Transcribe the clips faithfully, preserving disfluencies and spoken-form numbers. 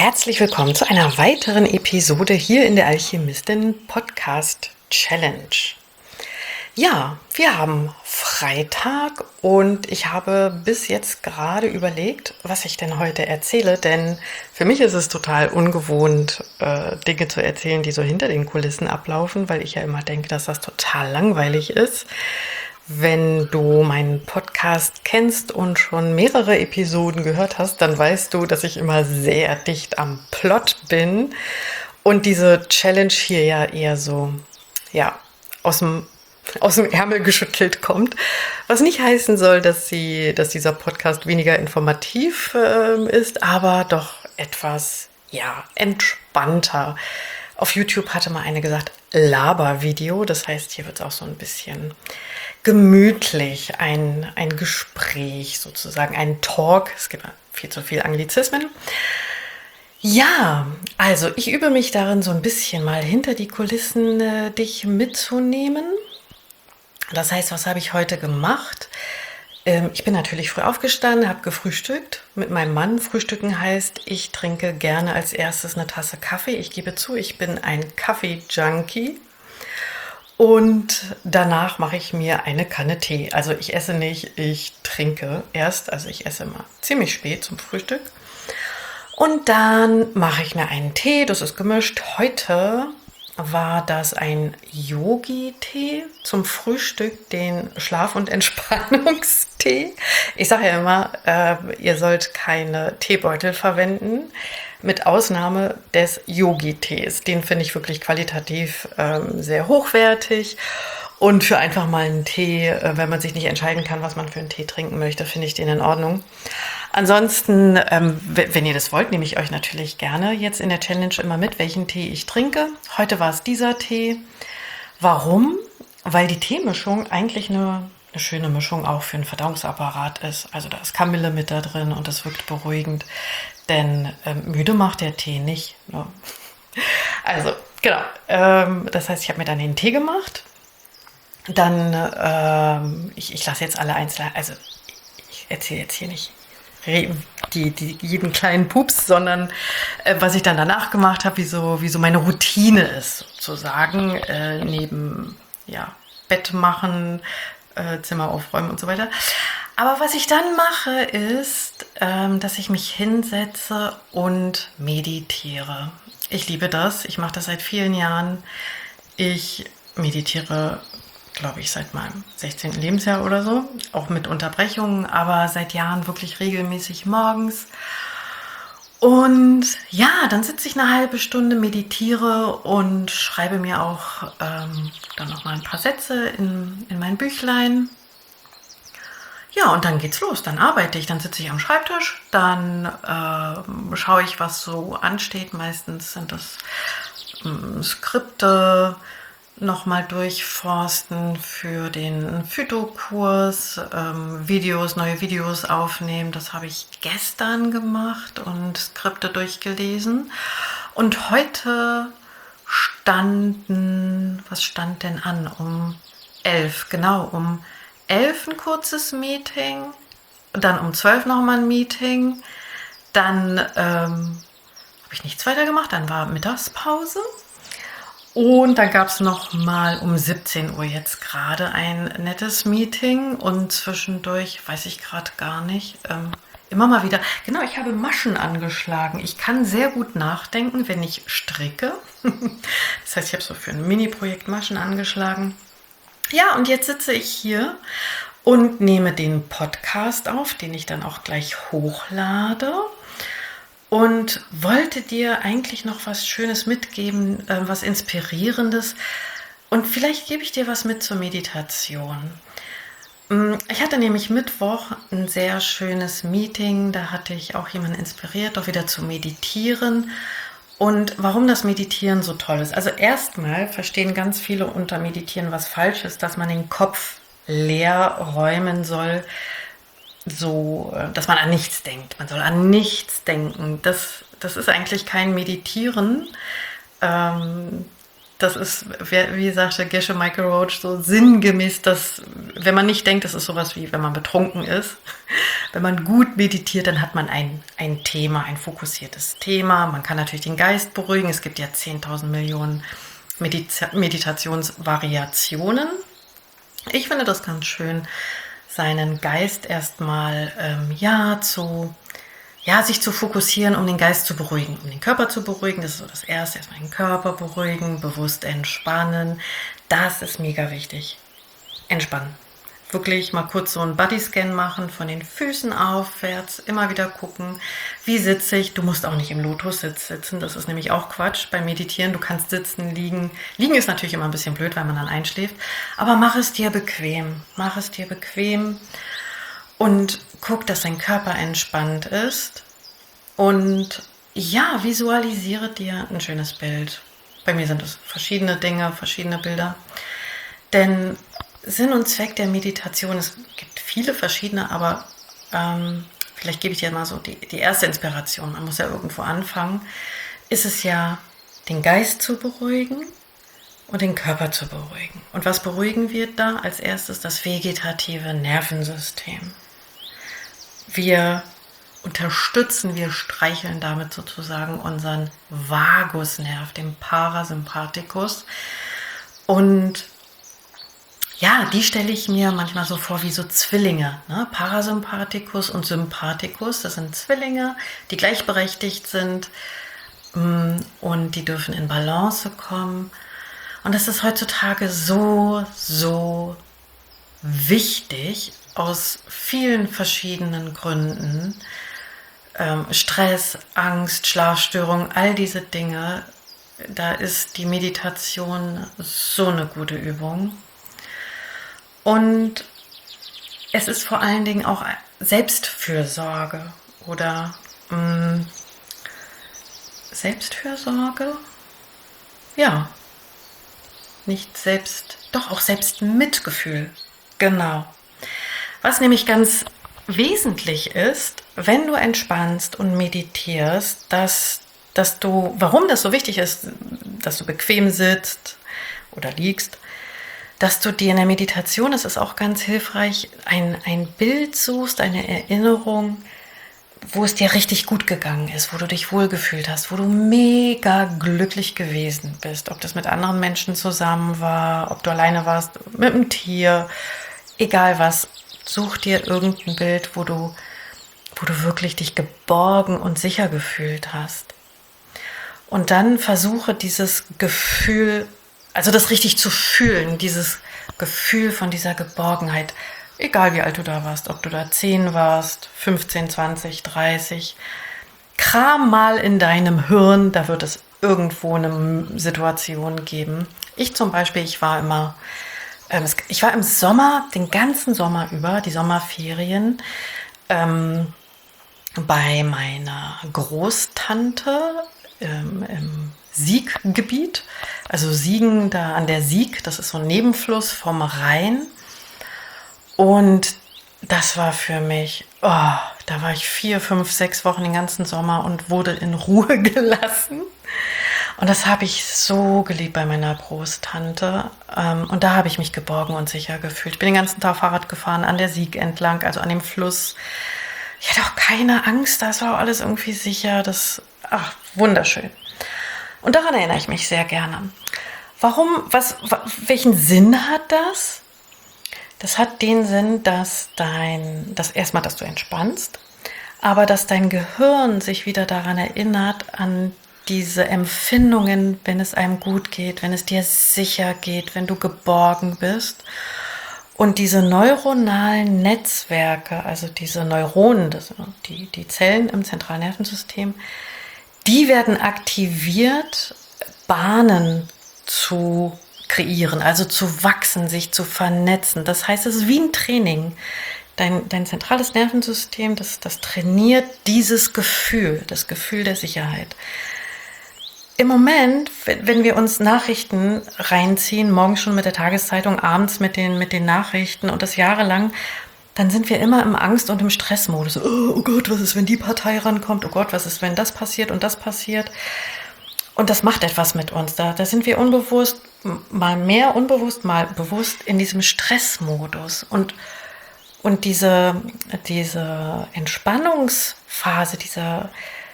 Herzlich willkommen zu einer weiteren Episode hier in der Alchemistin Podcast Challenge. Ja, wir haben Freitag und ich habe bis jetzt gerade überlegt, was ich denn heute erzähle, denn für mich ist es total ungewohnt, äh, Dinge zu erzählen, die so hinter den Kulissen ablaufen, weil ich ja immer denke, dass das total langweilig ist. Wenn du meinen Podcast kennst und schon mehrere Episoden gehört hast, dann weißt du, dass ich immer sehr dicht am Plot bin und diese Challenge hier ja eher so, ja, aus dem, aus dem Ärmel geschüttelt kommt. Was nicht heißen soll, dass, sie, dass dieser Podcast weniger informativ äh, ist, aber doch etwas, ja, entspannter. Auf YouTube hatte mal eine gesagt, Laber-Video. Das heißt, hier wird es auch so ein bisschen gemütlich, ein, ein Gespräch sozusagen, ein Talk. Es gibt viel zu viel Anglizismen. Ja, also ich übe mich darin, so ein bisschen mal hinter die Kulissen äh, dich mitzunehmen. Das heißt, was habe ich heute gemacht? Ähm, ich bin natürlich früh aufgestanden, habe gefrühstückt mit meinem Mann. Frühstücken heißt, ich trinke gerne als erstes eine Tasse Kaffee. Ich gebe zu, ich bin ein Kaffee-Junkie. Und danach mache ich mir eine Kanne Tee. Also ich esse nicht, ich trinke erst. Also ich esse immer ziemlich spät zum Frühstück. Und dann mache ich mir einen Tee, das ist gemischt. Heute war das ein Yogi-Tee zum Frühstück, den Schlaf- und Entspannungstee. Ich sage ja immer, äh, ihr sollt keine Teebeutel verwenden, mit Ausnahme des Yogi-Tees. Den finde ich wirklich qualitativ ähm, sehr hochwertig. Und für einfach mal einen Tee, äh, wenn man sich nicht entscheiden kann, was man für einen Tee trinken möchte, finde ich den in Ordnung. Ansonsten, ähm, wenn ihr das wollt, nehme ich euch natürlich gerne jetzt in der Challenge immer mit, welchen Tee ich trinke. Heute war es dieser Tee. Warum? Weil die Teemischung eigentlich eine, eine schöne Mischung auch für den Verdauungsapparat ist. Also da ist Kamille mit da drin und das wirkt beruhigend. Denn ähm, müde macht der Tee nicht. Ne? Also, genau. Ähm, das heißt, ich habe mir dann den Tee gemacht. Dann, ähm, ich, ich lasse jetzt alle einzeln, also ich erzähle jetzt hier nicht die, die, jeden kleinen Pups, sondern äh, was ich dann danach gemacht habe, wie so, wie so meine Routine ist, sozusagen, äh, neben ja, Bett machen, äh, Zimmer aufräumen und so weiter. Aber was ich dann mache, ist, ähm, dass ich mich hinsetze und meditiere. Ich liebe das. Ich mache das seit vielen Jahren. Ich meditiere, glaube ich, seit meinem sechzehnten Lebensjahr oder so. Auch mit Unterbrechungen, aber seit Jahren wirklich regelmäßig morgens. Und ja, dann sitze ich eine halbe Stunde, meditiere und schreibe mir auch ähm, dann noch mal ein paar Sätze in, in mein Büchlein. Ja, und dann geht's los, dann arbeite ich, dann sitze ich am Schreibtisch, dann äh, schaue ich, was so ansteht. Meistens sind das ähm, Skripte, nochmal durchforsten für den Phytokurs, ähm, Videos, neue Videos aufnehmen. Das habe ich gestern gemacht und Skripte durchgelesen. Und heute standen, was stand denn an? Um elf, genau, um elf ein kurzes Meeting, dann um zwölf nochmal ein Meeting, dann ähm, habe ich nichts weiter gemacht, dann war Mittagspause und dann gab es nochmal um siebzehn Uhr jetzt gerade ein nettes Meeting und zwischendurch, weiß ich gerade gar nicht, ähm, immer mal wieder, genau, ich habe Maschen angeschlagen. Ich kann sehr gut nachdenken, wenn ich stricke. Das heißt, ich habe so für ein Mini-Projekt Maschen angeschlagen. Ja, und jetzt sitze ich hier und nehme den Podcast auf, den ich dann auch gleich hochlade und wollte dir eigentlich noch was Schönes mitgeben, äh, was Inspirierendes und vielleicht gebe ich dir was mit zur Meditation. Ich hatte nämlich Mittwoch ein sehr schönes Meeting, da hatte ich auch jemanden inspiriert, doch wieder zu meditieren. Und warum das Meditieren so toll ist. Also erstmal verstehen ganz viele unter Meditieren was falsch ist, dass man den Kopf leer räumen soll, so, dass man an nichts denkt. Man soll an nichts denken. Das, das ist eigentlich kein Meditieren. Ähm, das ist, wie sagte Gesche Michael Roach, so sinngemäß, dass, wenn man nicht denkt, das ist sowas wie, wenn man betrunken ist, wenn man gut meditiert, dann hat man ein, ein Thema, ein fokussiertes Thema. Man kann natürlich den Geist beruhigen. Es gibt ja zehntausend Millionen Medita- Meditationsvariationen. Ich finde das ganz schön, seinen Geist erstmal ähm, ja, zu, ja, sich zu fokussieren, um den Geist zu beruhigen, um den Körper zu beruhigen. Das ist so das Erste. Erstmal den Körper beruhigen, bewusst entspannen. Das ist mega wichtig. Entspannen. Wirklich mal kurz so einen Bodyscan machen, von den Füßen aufwärts, immer wieder gucken, wie sitze ich. Du musst auch nicht im Lotussitz sitzen, das ist nämlich auch Quatsch beim Meditieren. Du kannst sitzen, liegen. Liegen ist natürlich immer ein bisschen blöd, weil man dann einschläft, aber mach es dir bequem. Mach es dir bequem und guck, dass dein Körper entspannt ist. Und ja, visualisiere dir ein schönes Bild. Bei mir sind es verschiedene Dinge, verschiedene Bilder. Denn Sinn und Zweck der Meditation, es gibt viele verschiedene, aber ähm, vielleicht gebe ich dir mal so die, die erste Inspiration. Man muss ja irgendwo anfangen. Ist es ja, den Geist zu beruhigen und den Körper zu beruhigen. Und was beruhigen wir da? Als erstes das vegetative Nervensystem. Wir unterstützen, wir streicheln damit sozusagen unseren Vagusnerv, den Parasympathikus. Und ja, die stelle ich mir manchmal so vor wie so Zwillinge, ne? Parasympathikus und Sympathikus, das sind Zwillinge, die gleichberechtigt sind und die dürfen in Balance kommen. Und das ist heutzutage so, so wichtig aus vielen verschiedenen Gründen. Ähm, Stress, Angst, Schlafstörungen, all diese Dinge, da ist die Meditation so eine gute Übung. Und es ist vor allen Dingen auch Selbstfürsorge oder mh, Selbstfürsorge? Ja, nicht selbst, doch auch Selbstmitgefühl. Genau. Was nämlich ganz wesentlich ist, wenn du entspannst und meditierst, dass, dass du, warum das so wichtig ist, dass du bequem sitzt oder liegst, dass du dir in der Meditation, das ist auch ganz hilfreich, ein, ein Bild suchst, eine Erinnerung, wo es dir richtig gut gegangen ist, wo du dich wohlgefühlt hast, wo du mega glücklich gewesen bist, ob das mit anderen Menschen zusammen war, ob du alleine warst, mit einem Tier, egal was, such dir irgendein Bild, wo du, wo du wirklich dich geborgen und sicher gefühlt hast. Und dann versuche dieses Gefühl, also das richtig zu fühlen, dieses Gefühl von dieser Geborgenheit, egal wie alt du da warst, ob du da zehn warst, fünfzehn, zwanzig, dreißig, kram mal in deinem Hirn, da wird es irgendwo eine Situation geben. Ich zum Beispiel, ich war immer, ähm, ich war im Sommer, den ganzen Sommer über, die Sommerferien, ähm, bei meiner Großtante ähm, im Sieggebiet, also Siegen da an der Sieg, das ist so ein Nebenfluss vom Rhein. Und das war für mich, oh, da war ich vier, fünf, sechs Wochen den ganzen Sommer und wurde in Ruhe gelassen. Und das habe ich so geliebt bei meiner Großtante. Und da habe ich mich geborgen und sicher gefühlt. Ich bin den ganzen Tag Fahrrad gefahren, an der Sieg entlang, also an dem Fluss. Ich hatte auch keine Angst, das war auch alles irgendwie sicher. Das, ach, wunderschön. Und daran erinnere ich mich sehr gerne. Warum, was, welchen Sinn hat das? Das hat den Sinn, dass dein, dass erstmal, dass du entspannst, aber dass dein Gehirn sich wieder daran erinnert, an diese Empfindungen, wenn es einem gut geht, wenn es dir sicher geht, wenn du geborgen bist. Und diese neuronalen Netzwerke, also diese Neuronen, das, die, die Zellen im Zentralnervensystem, die werden aktiviert, Bahnen zu kreieren, also zu wachsen, sich zu vernetzen. Das heißt, es ist wie ein Training. Dein, dein zentrales Nervensystem, das, das trainiert dieses Gefühl, das Gefühl der Sicherheit. Im Moment, wenn wir uns Nachrichten reinziehen, morgens schon mit der Tageszeitung, abends mit den, mit den Nachrichten und das jahrelang, dann sind wir immer im Angst- und im Stressmodus. Oh, oh Gott, was ist, wenn die Partei rankommt? Oh Gott, was ist, wenn das passiert und das passiert? Und das macht etwas mit uns. Da, da sind wir unbewusst, mal mehr unbewusst, mal bewusst in diesem Stressmodus. Und, und diese, diese Entspannungsphase, diese,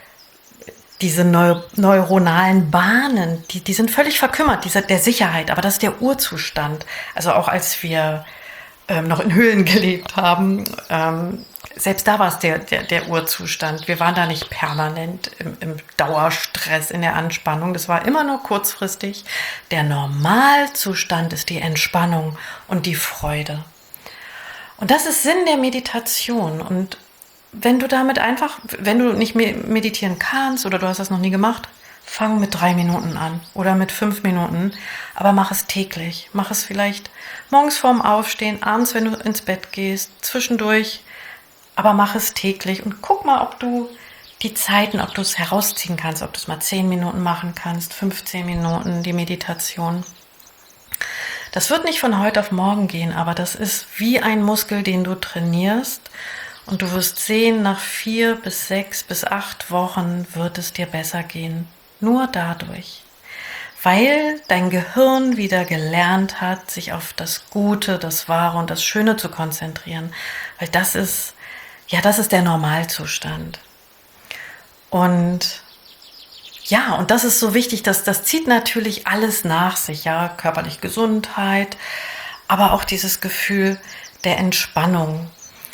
diese neu, neuronalen Bahnen, die, die sind völlig verkümmert, diese, der Sicherheit. Aber das ist der Urzustand. Also auch als wir ähm, noch in Höhlen gelebt haben, ähm, selbst da war es der, der, der Urzustand. Wir waren da nicht permanent im, im Dauerstress, in der Anspannung. Das war immer nur kurzfristig. Der Normalzustand ist die Entspannung und die Freude. Und das ist Sinn der Meditation. Und wenn du damit einfach, wenn du nicht meditieren kannst oder du hast das noch nie gemacht, fang mit drei Minuten an oder mit fünf Minuten, aber mach es täglich. Mach es vielleicht morgens vorm Aufstehen, abends, wenn du ins Bett gehst, zwischendurch. Aber mach es täglich und guck mal, ob du die Zeiten, ob du es herausziehen kannst, ob du es mal zehn Minuten machen kannst, fünfzehn Minuten, die Meditation. Das wird nicht von heute auf morgen gehen, aber das ist wie ein Muskel, den du trainierst. Und du wirst sehen, nach vier bis sechs bis acht Wochen wird es dir besser gehen. Nur dadurch. Weil dein Gehirn wieder gelernt hat, sich auf das Gute, das Wahre und das Schöne zu konzentrieren. Weil das ist Ja, das ist der Normalzustand. Und ja, und das ist so wichtig, dass das zieht natürlich alles nach sich, ja, körperliche Gesundheit, aber auch dieses Gefühl der Entspannung.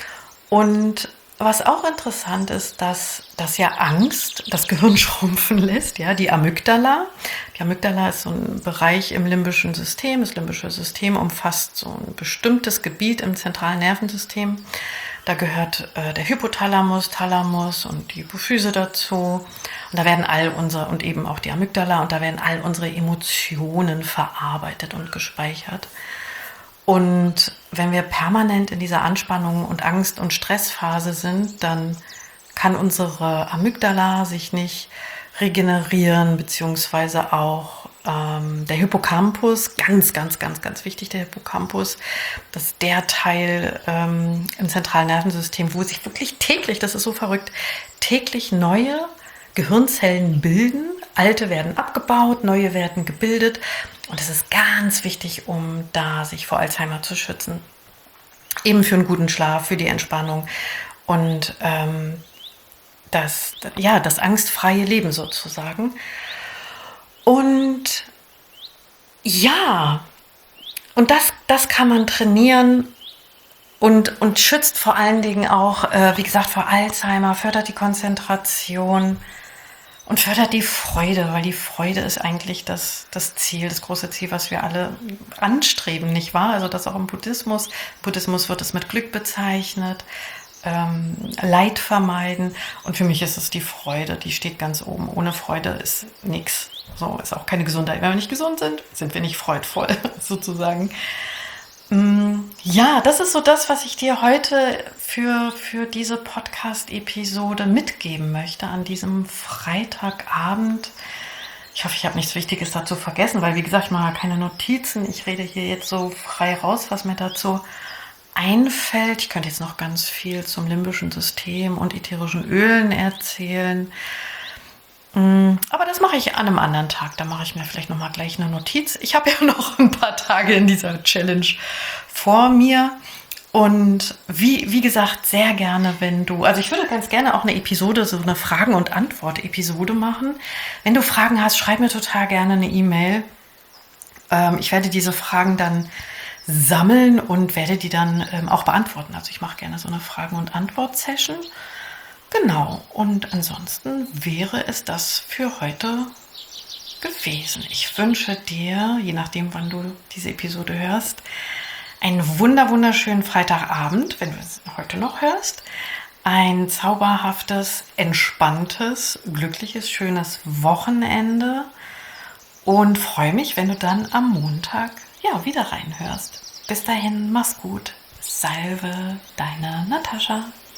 Und was auch interessant ist, dass, dass ja Angst das Gehirn schrumpfen lässt, ja, die Amygdala. Die Amygdala ist so ein Bereich im limbischen System. Das limbische System umfasst so ein bestimmtes Gebiet im zentralen Nervensystem. Da gehört äh, der Hypothalamus, Thalamus und die Hypophyse dazu. Und da werden all unsere, und eben auch die Amygdala, und da werden all unsere Emotionen verarbeitet und gespeichert. Und wenn wir permanent in dieser Anspannung und Angst- und Stressphase sind, dann kann unsere Amygdala sich nicht regenerieren, beziehungsweise auch ähm, der Hippocampus, ganz, ganz, ganz, ganz wichtig, der Hippocampus, das ist der Teil ähm, im zentralen Nervensystem, wo sich wirklich täglich, das ist so verrückt, täglich neue Gehirnzellen bilden, alte werden abgebaut, neue werden gebildet. Und es ist ganz wichtig, um da sich vor Alzheimer zu schützen. Eben für einen guten Schlaf, für die Entspannung und ähm, das, ja, das angstfreie Leben sozusagen. Und ja, und das, das kann man trainieren und, und schützt vor allen Dingen auch, äh, wie gesagt, vor Alzheimer, fördert die Konzentration. Und fördert die Freude, weil die Freude ist eigentlich das, das Ziel, das große Ziel, was wir alle anstreben, nicht wahr? Also das auch im Buddhismus. Im Buddhismus wird es mit Glück bezeichnet, ähm, Leid vermeiden. Und für mich ist es die Freude, die steht ganz oben. Ohne Freude ist nichts. So ist auch keine Gesundheit. Wenn wir nicht gesund sind, sind wir nicht freudvoll, sozusagen. Ja, das ist so das, was ich dir heute für, für diese Podcast-Episode mitgeben möchte an diesem Freitagabend. Ich hoffe, ich habe nichts Wichtiges dazu vergessen, weil wie gesagt, ich mache keine Notizen. Ich rede hier jetzt so frei raus, was mir dazu einfällt. Ich könnte jetzt noch ganz viel zum limbischen System und ätherischen Ölen erzählen. Aber das mache ich an einem anderen Tag. Da mache ich mir vielleicht nochmal gleich eine Notiz. Ich habe ja noch ein paar Tage in dieser Challenge vor mir. Und wie, wie gesagt, sehr gerne, wenn du, also ich würde ganz gerne auch eine Episode, so eine Fragen- und Antwort-Episode machen. Wenn du Fragen hast, schreib mir total gerne eine E-Mail. Ähm, ich werde diese Fragen dann sammeln und werde die dann ähm, auch beantworten. Also ich mache gerne so eine Fragen- und Antwort-Session. Genau, und ansonsten wäre es das für heute gewesen. Ich wünsche dir, je nachdem, wann du diese Episode hörst, einen wunder wunderschönen Freitagabend, wenn du es heute noch hörst. Ein zauberhaftes, entspanntes, glückliches, schönes Wochenende und freue mich, wenn du dann am Montag ja, wieder reinhörst. Bis dahin, mach's gut. Salve, deine Natascha.